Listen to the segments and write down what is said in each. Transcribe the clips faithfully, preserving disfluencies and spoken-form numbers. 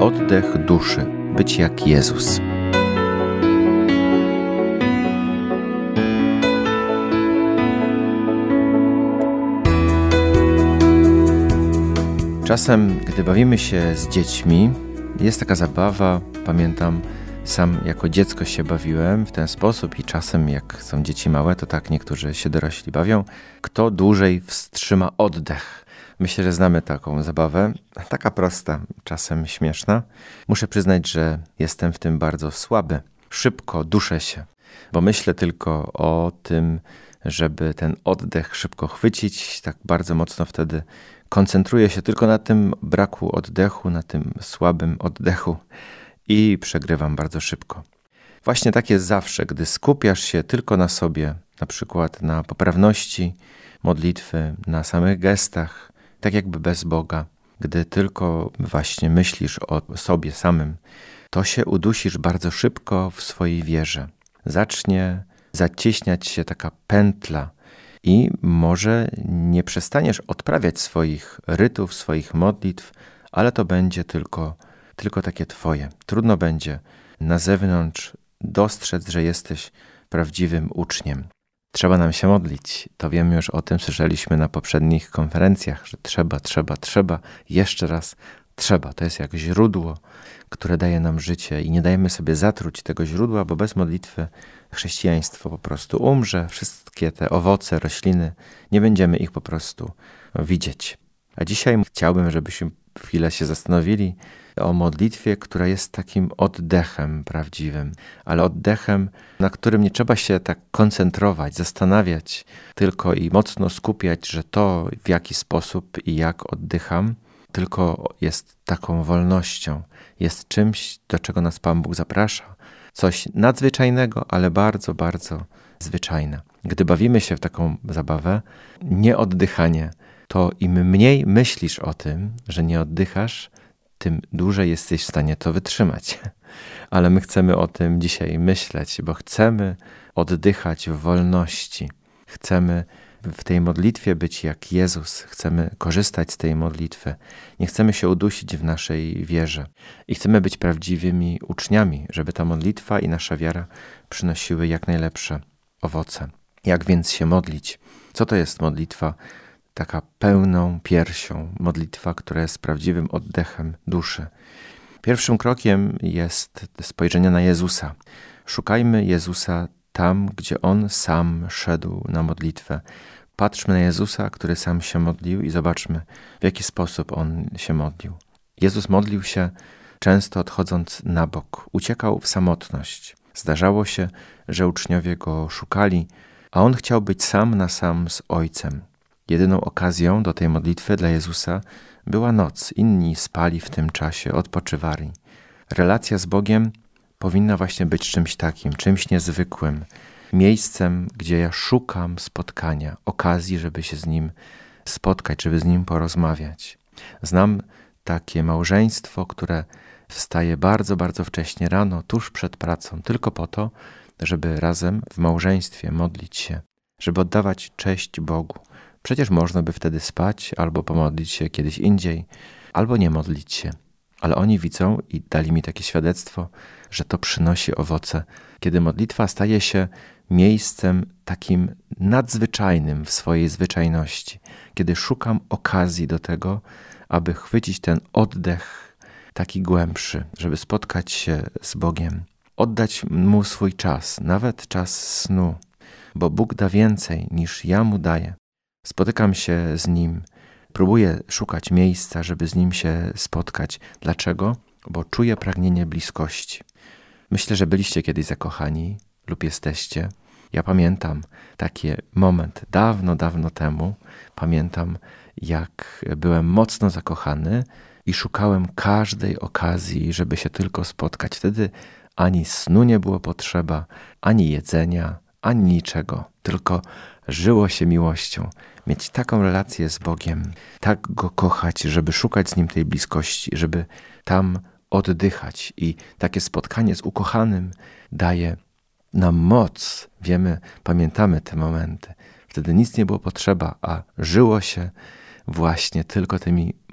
oddech duszy, być jak Jezus. Czasem, gdy bawimy się z dziećmi, jest taka zabawa, pamiętam, sam jako dziecko się bawiłem w ten sposób i czasem jak są dzieci małe, to tak niektórzy się dorośli bawią. Kto dłużej wstrzyma oddech? Myślę, że znamy taką zabawę, taka prosta, czasem śmieszna. Muszę przyznać, że jestem w tym bardzo słaby. Szybko duszę się, bo myślę tylko o tym, żeby ten oddech szybko chwycić. Tak bardzo mocno wtedy koncentruję się tylko na tym braku oddechu, na tym słabym oddechu i przegrywam bardzo szybko. Właśnie tak jest zawsze, gdy skupiasz się tylko na sobie, na przykład na poprawności modlitwy, na samych gestach, tak jakby bez Boga. Gdy tylko właśnie myślisz o sobie samym, to się udusisz bardzo szybko w swojej wierze. Zacznie zacieśniać się taka pętla i może nie przestaniesz odprawiać swoich rytów, swoich modlitw, ale to będzie tylko, tylko takie twoje. Trudno będzie na zewnątrz dostrzec, że jesteś prawdziwym uczniem. Trzeba nam się modlić. To wiemy już o tym, słyszeliśmy na poprzednich konferencjach, że trzeba, trzeba, trzeba, jeszcze raz trzeba. To jest jak źródło, które daje nam życie i nie dajemy sobie zatruć tego źródła, bo bez modlitwy chrześcijaństwo po prostu umrze. Wszystkie te owoce, rośliny, nie będziemy ich po prostu widzieć. A dzisiaj chciałbym, żebyśmy chwilę się zastanowili o modlitwie, która jest takim oddechem prawdziwym, ale oddechem, na którym nie trzeba się tak koncentrować, zastanawiać, tylko i mocno skupiać, że to w jaki sposób i jak oddycham, tylko jest taką wolnością, jest czymś, do czego nas Pan Bóg zaprasza. Coś nadzwyczajnego, ale bardzo, bardzo zwyczajne. Gdy bawimy się w taką zabawę, nieoddychanie, to im mniej myślisz o tym, że nie oddychasz, tym dłużej jesteś w stanie to wytrzymać. Ale my chcemy o tym dzisiaj myśleć, bo chcemy oddychać w wolności. Chcemy w tej modlitwie być jak Jezus. Chcemy korzystać z tej modlitwy. Nie chcemy się udusić w naszej wierze. I chcemy być prawdziwymi uczniami, żeby ta modlitwa i nasza wiara przynosiły jak najlepsze owoce. Jak więc się modlić? Co to jest modlitwa? Taka pełną piersią, modlitwa, która jest prawdziwym oddechem duszy. Pierwszym krokiem jest spojrzenie na Jezusa. Szukajmy Jezusa tam, gdzie On sam szedł na modlitwę. Patrzmy na Jezusa, który sam się modlił i zobaczmy, w jaki sposób On się modlił. Jezus modlił się często odchodząc na bok, uciekał w samotność. Zdarzało się, że uczniowie Go szukali, a On chciał być sam na sam z Ojcem. Jedyną okazją do tej modlitwy dla Jezusa była noc. Inni spali w tym czasie, odpoczywali. Relacja z Bogiem powinna właśnie być czymś takim, czymś niezwykłym. Miejscem, gdzie ja szukam spotkania, okazji, żeby się z Nim spotkać, żeby z Nim porozmawiać. Znam takie małżeństwo, które wstaje bardzo, bardzo wcześnie rano, tuż przed pracą, tylko po to, żeby razem w małżeństwie modlić się, żeby oddawać cześć Bogu. Przecież można by wtedy spać, albo pomodlić się kiedyś indziej, albo nie modlić się. Ale oni widzą i dali mi takie świadectwo, że to przynosi owoce, kiedy modlitwa staje się miejscem takim nadzwyczajnym w swojej zwyczajności, kiedy szukam okazji do tego, aby chwycić ten oddech taki głębszy, żeby spotkać się z Bogiem, oddać Mu swój czas, nawet czas snu, bo Bóg da więcej niż ja Mu daję. Spotykam się z Nim, próbuję szukać miejsca, żeby z Nim się spotkać. Dlaczego? Bo czuję pragnienie bliskości. Myślę, że byliście kiedyś zakochani lub jesteście. Ja pamiętam taki moment dawno, dawno temu. Pamiętam, jak byłem mocno zakochany i szukałem każdej okazji, żeby się tylko spotkać. Wtedy ani snu nie było potrzeba, ani jedzenia, ani niczego. Tylko żyło się miłością. Mieć taką relację z Bogiem, tak Go kochać, żeby szukać z Nim tej bliskości, żeby tam oddychać. I takie spotkanie z ukochanym daje nam moc. Wiemy, pamiętamy te momenty. Wtedy nic nie było potrzeba, a żyło się właśnie tylko tymi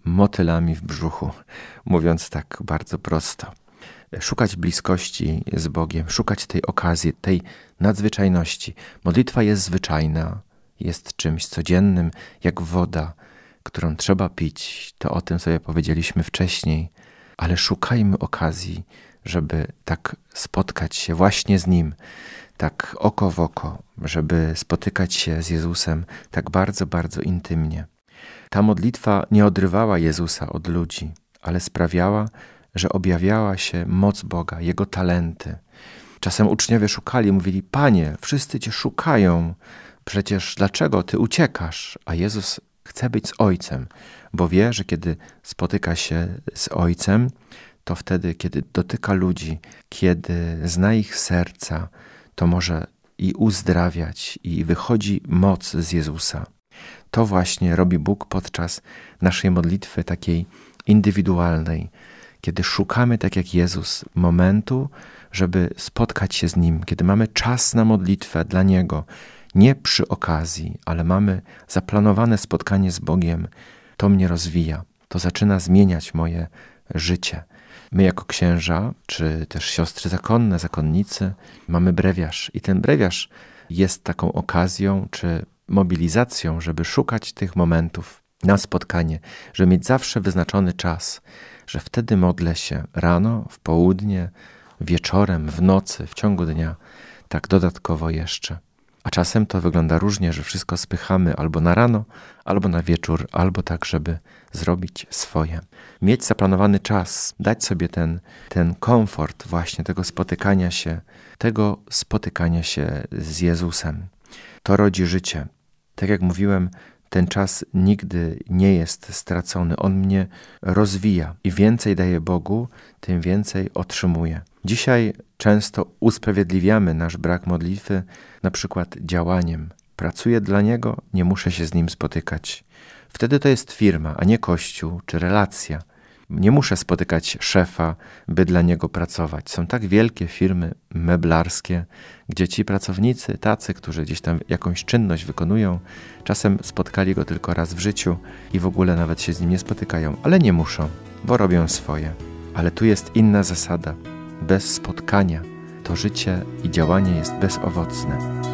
motylami w brzuchu, mówiąc tak bardzo prosto. Szukać bliskości z Bogiem, szukać tej okazji, tej nadzwyczajności. Modlitwa jest zwyczajna, jest czymś codziennym, jak woda, którą trzeba pić. To o tym sobie powiedzieliśmy wcześniej, ale szukajmy okazji, żeby tak spotkać się właśnie z Nim, tak oko w oko, żeby spotykać się z Jezusem tak bardzo, bardzo intymnie. Ta modlitwa nie odrywała Jezusa od ludzi, ale sprawiała, że objawiała się moc Boga, Jego talenty. Czasem uczniowie szukali, mówili: Panie, wszyscy Cię szukają, przecież dlaczego Ty uciekasz? A Jezus chce być z Ojcem, bo wie, że kiedy spotyka się z Ojcem, to wtedy, kiedy dotyka ludzi, kiedy zna ich serca, to może i uzdrawiać, i wychodzi moc z Jezusa. To właśnie robi Bóg podczas naszej modlitwy takiej indywidualnej, kiedy szukamy, tak jak Jezus, momentu, żeby spotkać się z Nim, kiedy mamy czas na modlitwę dla Niego, nie przy okazji, ale mamy zaplanowane spotkanie z Bogiem, to mnie rozwija, to zaczyna zmieniać moje życie. My jako księża, czy też siostry zakonne, zakonnicy, mamy brewiarz i ten brewiarz jest taką okazją, czy mobilizacją, żeby szukać tych momentów na spotkanie, żeby mieć zawsze wyznaczony czas, że wtedy modlę się rano, w południe, wieczorem, w nocy, w ciągu dnia, tak dodatkowo jeszcze. A czasem to wygląda różnie, że wszystko spychamy albo na rano, albo na wieczór, albo tak, żeby zrobić swoje. Mieć zaplanowany czas, dać sobie ten, ten komfort właśnie tego spotykania się, tego spotykania się z Jezusem. To rodzi życie. Tak jak mówiłem, ten czas nigdy nie jest stracony. On mnie rozwija i więcej daje Bogu, tym więcej otrzymuję. Dzisiaj często usprawiedliwiamy nasz brak modlitwy na przykład działaniem. Pracuję dla Niego, nie muszę się z Nim spotykać. Wtedy to jest firma, a nie kościół czy relacja. Nie muszę spotykać szefa, by dla niego pracować. Są tak wielkie firmy meblarskie, gdzie ci pracownicy, tacy, którzy gdzieś tam jakąś czynność wykonują, czasem spotkali go tylko raz w życiu i w ogóle nawet się z nim nie spotykają, ale nie muszą, bo robią swoje. Ale tu jest inna zasada. Bez spotkania to życie i działanie jest bezowocne.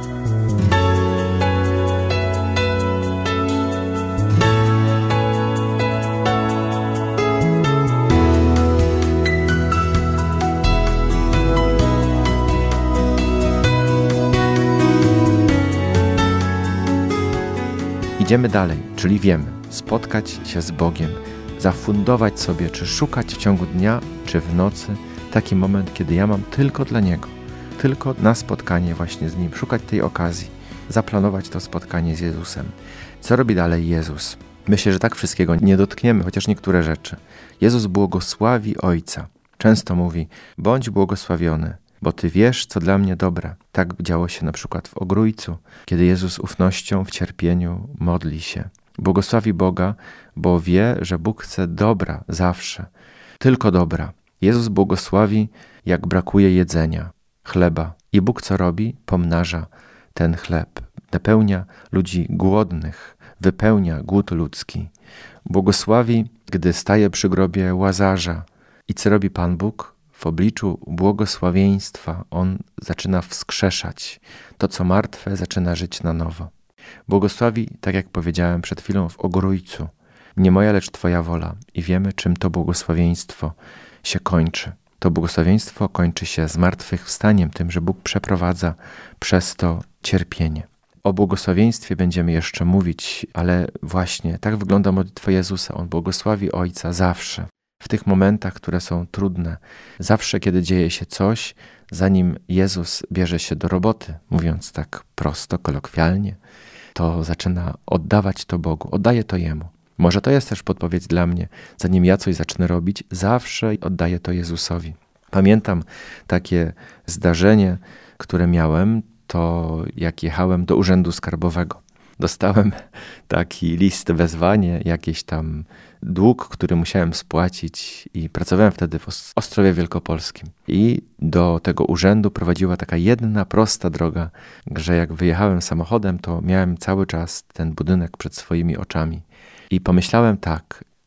Idziemy dalej, czyli wiemy, spotkać się z Bogiem, zafundować sobie, czy szukać w ciągu dnia, czy w nocy, taki moment, kiedy ja mam tylko dla Niego, tylko na spotkanie właśnie z Nim, szukać tej okazji, zaplanować to spotkanie z Jezusem. Co robi dalej Jezus? Myślę, że tak wszystkiego nie dotkniemy, chociaż niektóre rzeczy. Jezus błogosławi Ojca. Często mówi: bądź błogosławiony, bo Ty wiesz, co dla mnie dobre. Tak działo się na przykład w Ogrójcu, kiedy Jezus ufnością w cierpieniu modli się. Błogosławi Boga, bo wie, że Bóg chce dobra zawsze, tylko dobra. Jezus błogosławi, jak brakuje jedzenia, chleba. I Bóg co robi? Pomnaża ten chleb. Napełnia ludzi głodnych, wypełnia głód ludzki. Błogosławi, gdy staje przy grobie Łazarza. I co robi Pan Bóg? W obliczu błogosławieństwa On zaczyna wskrzeszać. To, co martwe, zaczyna żyć na nowo. Błogosławi, tak jak powiedziałem przed chwilą w Ogrójcu. Nie moja, lecz Twoja wola. I wiemy, czym to błogosławieństwo się kończy. To błogosławieństwo kończy się zmartwychwstaniem, tym, że Bóg przeprowadza przez to cierpienie. O błogosławieństwie będziemy jeszcze mówić, ale właśnie tak wygląda modlitwa Jezusa. On błogosławi Ojca zawsze. W tych momentach, które są trudne, zawsze kiedy dzieje się coś, zanim Jezus bierze się do roboty, mówiąc tak prosto, kolokwialnie, to zaczyna oddawać to Bogu, oddaje to Jemu. Może to jest też podpowiedź dla mnie, zanim ja coś zacznę robić, zawsze oddaję to Jezusowi. Pamiętam takie zdarzenie, które miałem, to jak jechałem do Urzędu Skarbowego. Dostałem taki list, wezwanie, jakieś tam dług, który musiałem spłacić i pracowałem wtedy w Ostrowie Wielkopolskim. I do tego urzędu prowadziła taka jedna prosta droga, że jak wyjechałem samochodem, to miałem cały czas ten budynek przed swoimi oczami. I pomyślałem tak,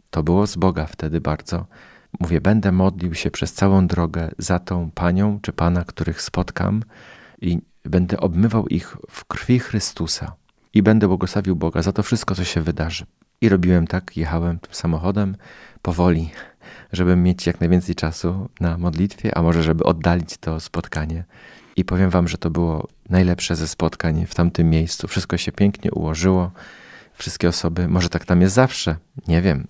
To było z Boga wtedy bardzo. Mówię, będę modlił się przez całą drogę za tą panią czy pana, których spotkam i będę obmywał ich w krwi Chrystusa i będę błogosławił Boga za to wszystko, co się wydarzy. I robiłem tak, jechałem tym samochodem powoli, żeby mieć jak najwięcej czasu na modlitwie, a może żeby oddalić to spotkanie. I powiem wam, że to było najlepsze ze spotkań w tamtym miejscu. Wszystko się pięknie ułożyło. Wszystkie osoby, może tak tam jest zawsze, nie wiem,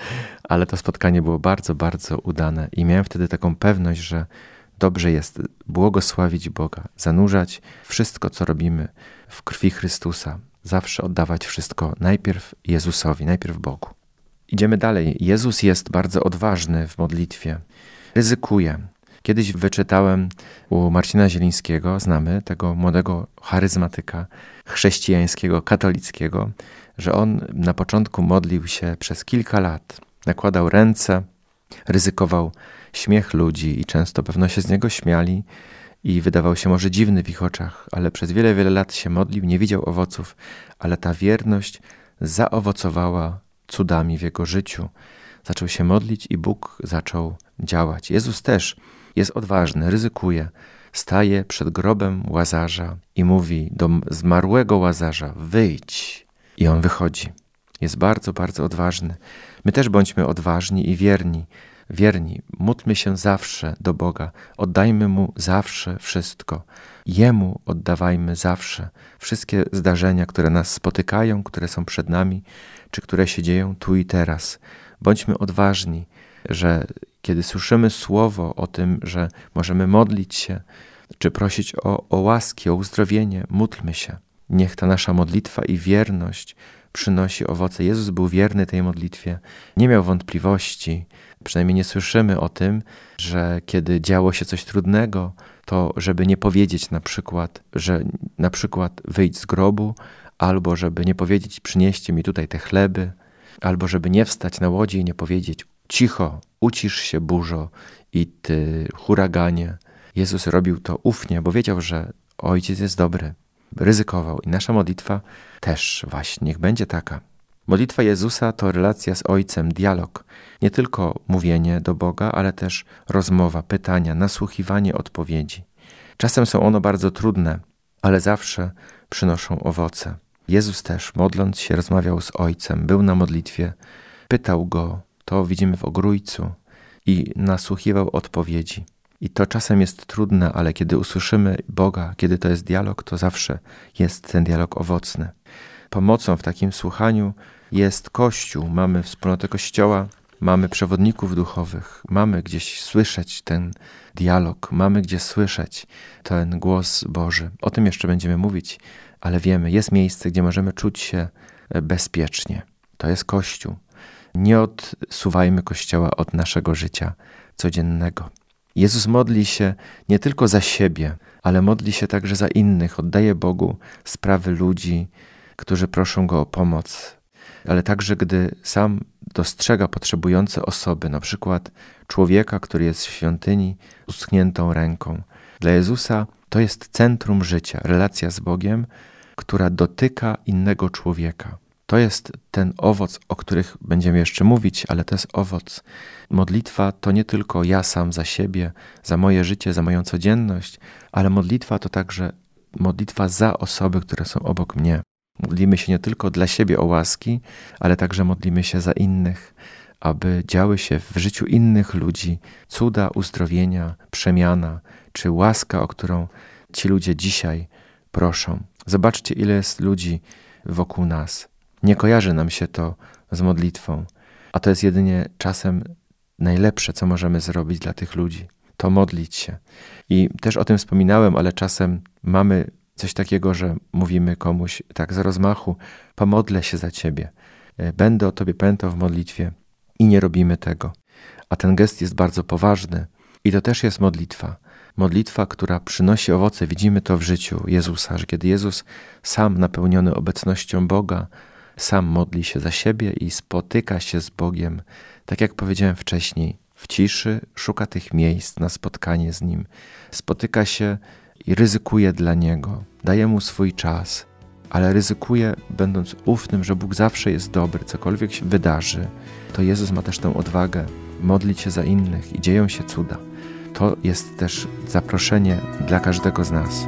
ale to spotkanie było bardzo, bardzo udane i miałem wtedy taką pewność, że dobrze jest błogosławić Boga, zanurzać wszystko, co robimy w krwi Chrystusa, zawsze oddawać wszystko najpierw Jezusowi, najpierw Bogu. Idziemy dalej. Jezus jest bardzo odważny w modlitwie, ryzykuje. Kiedyś wyczytałem u Marcina Zielińskiego, znamy tego młodego charyzmatyka chrześcijańskiego, katolickiego, że on na początku modlił się przez kilka lat. Nakładał ręce, ryzykował śmiech ludzi i często pewno się z niego śmiali i wydawał się może dziwny w ich oczach, ale przez wiele, wiele lat się modlił, nie widział owoców, ale ta wierność zaowocowała cudami w jego życiu. Zaczął się modlić i Bóg zaczął działać. Jezus też jest odważny, ryzykuje. Staje przed grobem Łazarza i mówi do zmarłego Łazarza: wyjdź. I on wychodzi. Jest bardzo, bardzo odważny. My też bądźmy odważni i wierni. Wierni, módlmy się zawsze do Boga. Oddajmy Mu zawsze wszystko. Jemu oddawajmy zawsze wszystkie zdarzenia, które nas spotykają, które są przed nami, czy które się dzieją tu i teraz. Bądźmy odważni, że kiedy słyszymy słowo o tym, że możemy modlić się, czy prosić o, o łaski, o uzdrowienie, módlmy się. Niech ta nasza modlitwa i wierność przynosi owoce. Jezus był wierny tej modlitwie, nie miał wątpliwości. Przynajmniej nie słyszymy o tym, że kiedy działo się coś trudnego, to żeby nie powiedzieć na przykład, że na przykład wyjdź z grobu, albo żeby nie powiedzieć przynieście mi tutaj te chleby, albo żeby nie wstać na łodzi i nie powiedzieć cicho, ucisz się burzo i ty huraganie. Jezus robił to ufnie, bo wiedział, że Ojciec jest dobry. Ryzykował i nasza modlitwa też właśnie niech będzie taka. Modlitwa Jezusa to relacja z Ojcem, dialog. Nie tylko mówienie do Boga, ale też rozmowa, pytania, nasłuchiwanie odpowiedzi. Czasem są one bardzo trudne, ale zawsze przynoszą owoce. Jezus też, modląc się, rozmawiał z Ojcem, był na modlitwie, pytał Go, to widzimy w Ogrójcu, i nasłuchiwał odpowiedzi. I to czasem jest trudne, ale kiedy usłyszymy Boga, kiedy to jest dialog, to zawsze jest ten dialog owocny. Pomocą w takim słuchaniu jest Kościół. Mamy wspólnotę Kościoła, mamy przewodników duchowych, mamy gdzieś słyszeć ten dialog, mamy gdzie słyszeć ten głos Boży. O tym jeszcze będziemy mówić, ale wiemy, jest miejsce, gdzie możemy czuć się bezpiecznie. To jest Kościół. Nie odsuwajmy Kościoła od naszego życia codziennego. Jezus modli się nie tylko za siebie, ale modli się także za innych. Oddaje Bogu sprawy ludzi, którzy proszą Go o pomoc, ale także gdy sam dostrzega potrzebujące osoby, na przykład człowieka, który jest w świątyni z uschniętą ręką. Dla Jezusa to jest centrum życia, relacja z Bogiem, która dotyka innego człowieka. To jest ten owoc, o których będziemy jeszcze mówić, ale to jest owoc. Modlitwa to nie tylko ja sam za siebie, za moje życie, za moją codzienność, ale modlitwa to także modlitwa za osoby, które są obok mnie. Modlimy się nie tylko dla siebie o łaski, ale także modlimy się za innych, aby działy się w życiu innych ludzi cuda, uzdrowienia, przemiana, czy łaska, o którą ci ludzie dzisiaj proszą. Zobaczcie, ile jest ludzi wokół nas. Nie kojarzy nam się to z modlitwą, a to jest jedynie czasem najlepsze, co możemy zrobić dla tych ludzi. To modlić się. I też o tym wspominałem, ale czasem mamy coś takiego, że mówimy komuś tak z rozmachu: pomodlę się za ciebie, będę o tobie pamiętał w modlitwie, i nie robimy tego. A ten gest jest bardzo poważny i to też jest modlitwa. Modlitwa, która przynosi owoce. Widzimy to w życiu Jezusa, że kiedy Jezus sam napełniony obecnością Boga, sam modli się za siebie i spotyka się z Bogiem, tak jak powiedziałem wcześniej, w ciszy szuka tych miejsc na spotkanie z Nim. Spotyka się i ryzykuje dla Niego, daje Mu swój czas. ale ryzykuję, będąc ufnym, że Bóg zawsze jest dobry, cokolwiek się wydarzy, to Jezus ma też tę odwagę modlić się za innych i dzieją się cuda. To jest też zaproszenie dla każdego z nas.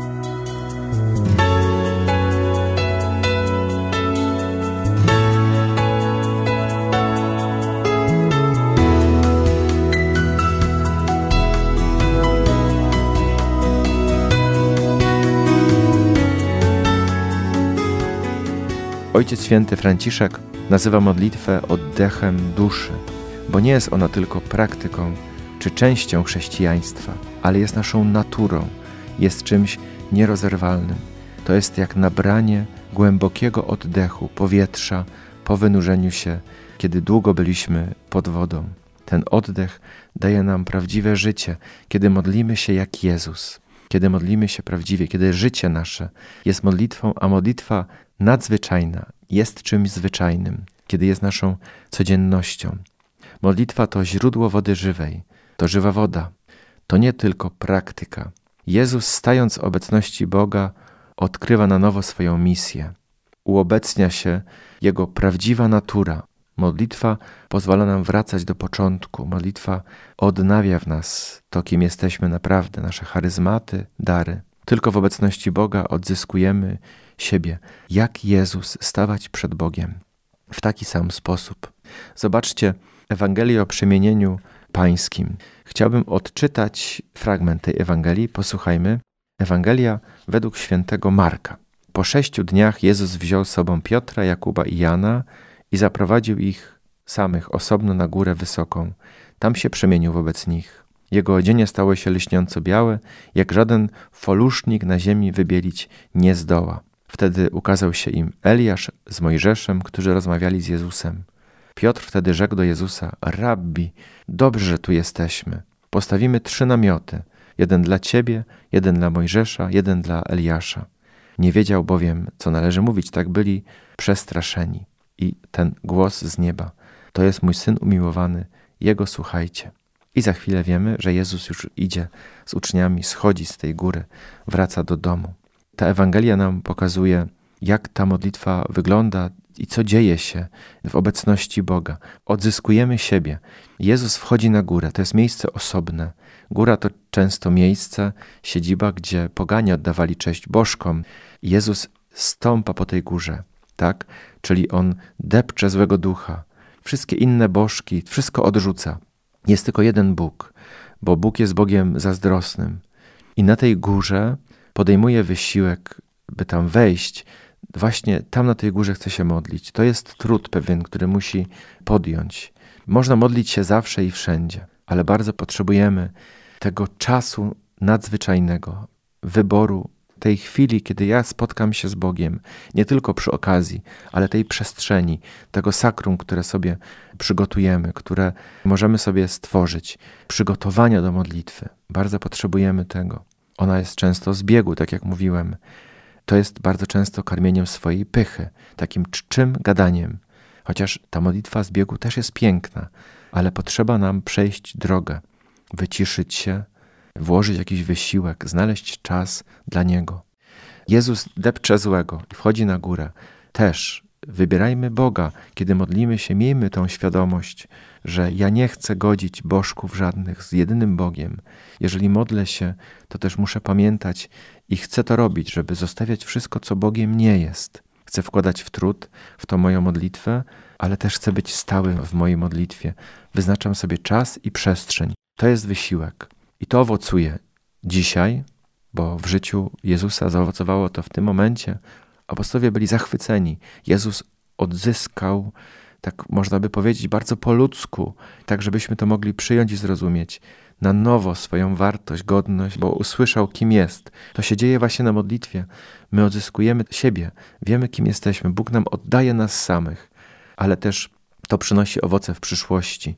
Ojciec Święty Franciszek nazywa modlitwę oddechem duszy, bo nie jest ona tylko praktyką czy częścią chrześcijaństwa, ale jest naszą naturą, jest czymś nierozerwalnym. To jest jak nabranie głębokiego oddechu, powietrza po wynurzeniu się, kiedy długo byliśmy pod wodą. Ten oddech daje nam prawdziwe życie, kiedy modlimy się jak Jezus, kiedy modlimy się prawdziwie, kiedy życie nasze jest modlitwą, a modlitwa nadzwyczajna jest czymś zwyczajnym, kiedy jest naszą codziennością. Modlitwa to źródło wody żywej, to żywa woda, to nie tylko praktyka. Jezus, stając w obecności Boga, odkrywa na nowo swoją misję. Uobecnia się Jego prawdziwa natura. Modlitwa pozwala nam wracać do początku. Modlitwa odnawia w nas to, kim jesteśmy naprawdę, nasze charyzmaty, dary. Tylko w obecności Boga odzyskujemy siebie, jak Jezus, stawać przed Bogiem w taki sam sposób. Zobaczcie Ewangelię o przemienieniu pańskim. Chciałbym odczytać fragment tej Ewangelii. Posłuchajmy. Ewangelia według świętego Marka. Po sześciu dniach Jezus wziął z sobą Piotra, Jakuba i Jana i zaprowadził ich samych osobno na górę wysoką. Tam się przemienił wobec nich. Jego odzienie stało się lśniąco białe, jak żaden folusznik na ziemi wybielić nie zdoła. Wtedy ukazał się im Eliasz z Mojżeszem, którzy rozmawiali z Jezusem. Piotr wtedy rzekł do Jezusa: Rabbi, dobrze, że tu jesteśmy. Postawimy trzy namioty. Jeden dla Ciebie, jeden dla Mojżesza, jeden dla Eliasza. Nie wiedział bowiem, co należy mówić, tak byli przestraszeni. I ten głos z nieba: to jest mój Syn umiłowany, Jego słuchajcie. I za chwilę wiemy, że Jezus już idzie z uczniami, schodzi z tej góry, wraca do domu. Ta Ewangelia nam pokazuje, jak ta modlitwa wygląda i co dzieje się w obecności Boga. Odzyskujemy siebie. Jezus wchodzi na górę. To jest miejsce osobne. Góra to często miejsce, siedziba, gdzie poganie oddawali cześć bożkom. Jezus stąpa po tej górze, tak? Czyli On depcze złego ducha. Wszystkie inne bożki, wszystko odrzuca. Jest tylko jeden Bóg, bo Bóg jest Bogiem zazdrosnym. I na tej górze podejmuje wysiłek, by tam wejść. Właśnie tam na tej górze chce się modlić. To jest trud pewien, który musi podjąć. Można modlić się zawsze i wszędzie, ale bardzo potrzebujemy tego czasu nadzwyczajnego, wyboru, tej chwili, kiedy ja spotkam się z Bogiem, nie tylko przy okazji, ale tej przestrzeni, tego sakrum, które sobie przygotujemy, które możemy sobie stworzyć, przygotowania do modlitwy. Bardzo potrzebujemy tego. Ona jest często z biegu, tak jak mówiłem. To jest bardzo często karmieniem swojej pychy, takim czczym gadaniem. Chociaż ta modlitwa z biegu też jest piękna, ale potrzeba nam przejść drogę, wyciszyć się, włożyć jakiś wysiłek, znaleźć czas dla Niego. Jezus depcze złego i wchodzi na górę. Też wybierajmy Boga, kiedy modlimy się, miejmy tą świadomość, że ja nie chcę godzić bożków żadnych z jedynym Bogiem. Jeżeli modlę się, to też muszę pamiętać i chcę to robić, żeby zostawiać wszystko, co Bogiem nie jest. Chcę wkładać w trud, w tą moją modlitwę, ale też chcę być stały w mojej modlitwie. Wyznaczam sobie czas i przestrzeń. To jest wysiłek. I to owocuje dzisiaj, bo w życiu Jezusa zaowocowało to w tym momencie. Apostołowie byli zachwyceni. Jezus odzyskał, tak można by powiedzieć, bardzo po ludzku, tak żebyśmy to mogli przyjąć i zrozumieć, na nowo swoją wartość, godność, bo usłyszał, kim jest. To się dzieje właśnie na modlitwie. My odzyskujemy siebie, wiemy, kim jesteśmy. Bóg nam oddaje nas samych, ale też to przynosi owoce w przyszłości,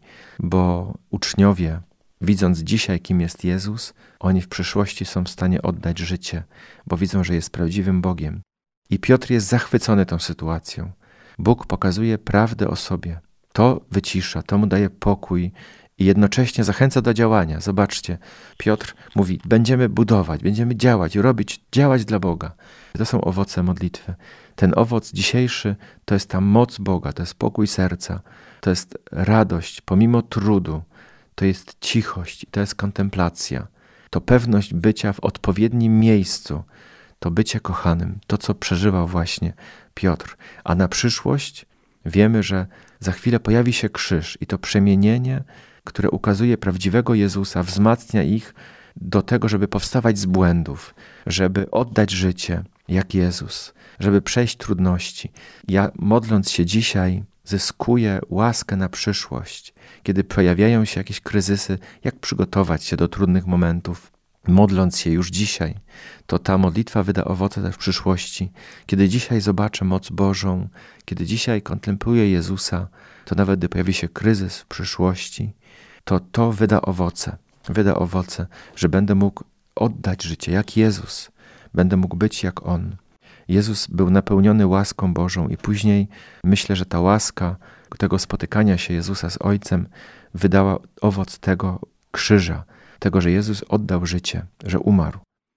bo uczniowie, widząc dzisiaj, kim jest Jezus, oni w przyszłości są w stanie oddać życie, bo widzą, że jest prawdziwym Bogiem. I Piotr jest zachwycony tą sytuacją. Bóg pokazuje prawdę o sobie. To wycisza, to mu daje pokój i jednocześnie zachęca do działania. Zobaczcie, Piotr mówi, będziemy budować, będziemy działać, robić, działać dla Boga. To są owoce modlitwy. Ten owoc dzisiejszy to jest ta moc Boga, to jest pokój serca, to jest radość pomimo trudu, to jest cichość, to jest kontemplacja, to pewność bycia w odpowiednim miejscu, to bycie kochanym, to co przeżywał właśnie Piotr. A na przyszłość wiemy, że za chwilę pojawi się krzyż i to przemienienie, które ukazuje prawdziwego Jezusa, wzmacnia ich do tego, żeby powstawać z błędów, żeby oddać życie jak Jezus, żeby przejść trudności. Ja modląc się dzisiaj zyskuję łaskę na przyszłość, kiedy pojawiają się jakieś kryzysy, jak przygotować się do trudnych momentów. Modląc się już dzisiaj, to ta modlitwa wyda owoce też w przyszłości. Kiedy dzisiaj zobaczę moc Bożą, kiedy dzisiaj kontempluję Jezusa, to nawet gdy pojawi się kryzys w przyszłości, to to wyda owoce. Wyda owoce, że będę mógł oddać życie jak Jezus. Będę mógł być jak On. Jezus był napełniony łaską Bożą i później myślę, że ta łaska tego spotykania się Jezusa z Ojcem wydała owoc tego krzyża, tego, że Jezus oddał życie, że umarł,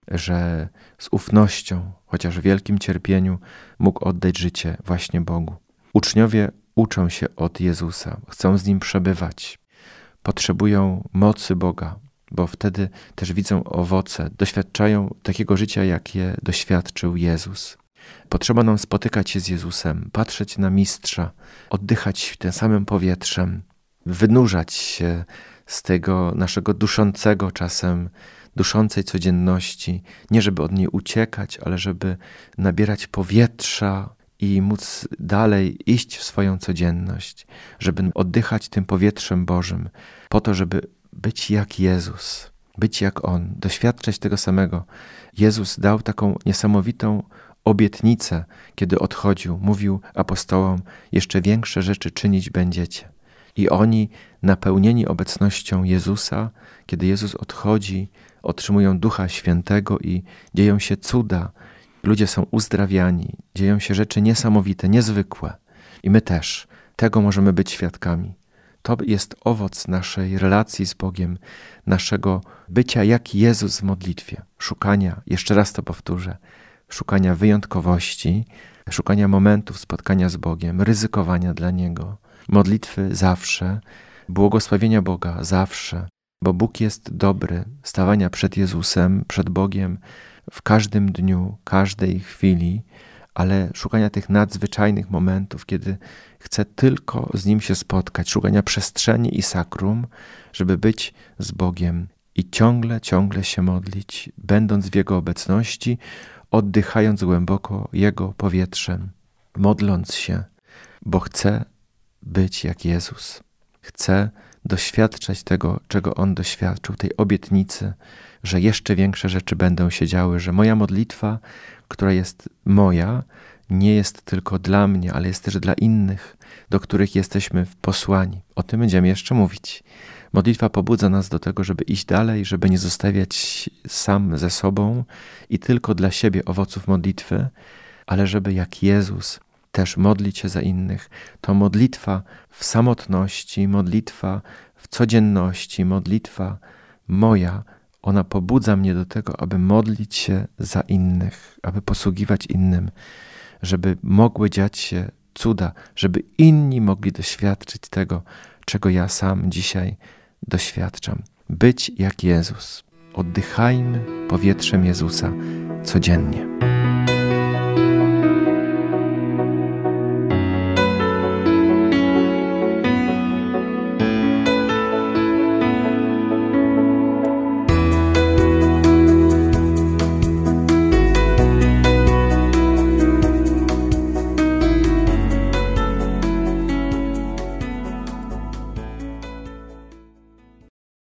że z ufnością, chociaż w wielkim cierpieniu, mógł oddać życie właśnie Bogu. Uczniowie uczą się od Jezusa, chcą z Nim przebywać, potrzebują mocy Boga, bo wtedy też widzą owoce, doświadczają takiego życia, jakie doświadczył Jezus. Potrzeba nam spotykać się z Jezusem, patrzeć na Mistrza, oddychać tym samym powietrzem, wynurzać się z tego naszego duszącego czasem, duszącej codzienności, nie żeby od niej uciekać, ale żeby nabierać powietrza i móc dalej iść w swoją codzienność, żeby oddychać tym powietrzem Bożym, po to, żeby być jak Jezus, być jak On, doświadczać tego samego. Jezus dał taką niesamowitą obietnicę, kiedy odchodził. Mówił apostołom, jeszcze większe rzeczy czynić będziecie. I oni, napełnieni obecnością Jezusa, kiedy Jezus odchodzi, otrzymują Ducha Świętego i dzieją się cuda. Ludzie są uzdrawiani, dzieją się rzeczy niesamowite, niezwykłe. I my też tego możemy być świadkami. To jest owoc naszej relacji z Bogiem, naszego bycia jak Jezus w modlitwie. Szukania, jeszcze raz to powtórzę, szukania wyjątkowości, szukania momentów spotkania z Bogiem, ryzykowania dla Niego. Modlitwy zawsze, błogosławienia Boga zawsze, bo Bóg jest dobry, stawania przed Jezusem, przed Bogiem w każdym dniu, każdej chwili, ale szukania tych nadzwyczajnych momentów, kiedy chcę tylko z Nim się spotkać, szukania przestrzeni i sakrum, żeby być z Bogiem i ciągle, ciągle się modlić, będąc w Jego obecności, oddychając głęboko Jego powietrzem, modląc się, bo chcę być jak Jezus. Chcę doświadczać tego, czego On doświadczył, tej obietnicy, że jeszcze większe rzeczy będą się działy, że moja modlitwa, która jest moja, nie jest tylko dla mnie, ale jest też dla innych, do których jesteśmy posłani. O tym będziemy jeszcze mówić. Modlitwa pobudza nas do tego, żeby iść dalej, żeby nie zostawiać sam ze sobą i tylko dla siebie owoców modlitwy, ale żeby jak Jezus też modlić się za innych. To modlitwa w samotności, modlitwa w codzienności, modlitwa moja, ona pobudza mnie do tego, aby modlić się za innych, aby posługiwać innym, żeby mogły dziać się cuda, żeby inni mogli doświadczyć tego, czego ja sam dzisiaj doświadczam. Być jak Jezus. Oddychajmy powietrzem Jezusa codziennie.